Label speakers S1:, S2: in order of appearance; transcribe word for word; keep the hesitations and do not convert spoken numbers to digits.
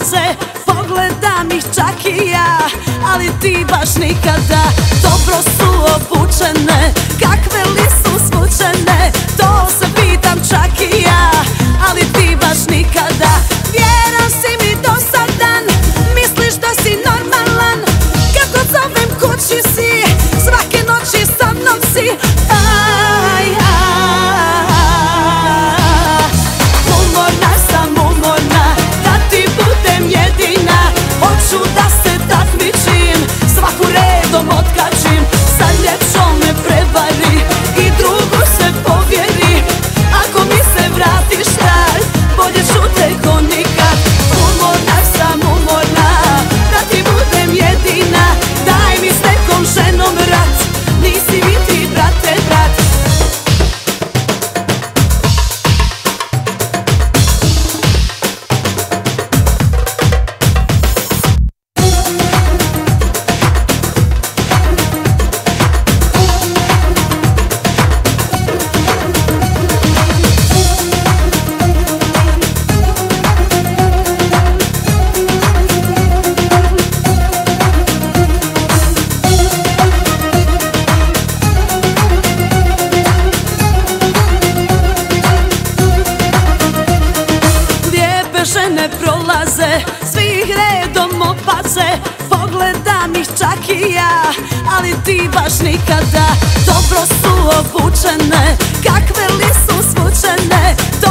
S1: prolaze, pogledam ih čak i ja, ali ti baš nikada. Dobro su obučene, kakve li su smučene, to se pitam čak i ja, ali ti baš nikada. Vjeran si mi dosadan, misliš da si normalan, kad god zovem kući si, svake noći sa mnom si. Aj, aj, umorna sam, umorna, da ti budem jedina. Hoću da se takmičim, svaku redom otkačim. Sa ljepšom me prevari i drugu se povjeri. Ako mi se vratiš taj, bolje šute ko nikad. Umorna sam, umorna, da ti budem jedina. Daj mi s nekom ženom rat, nisi mi ti brate brat. Žene prolaze, svih redom opaze, pogledam ih čak i ja, ali ti baš nikada. Dobro su obučene, kakve li su smučene, to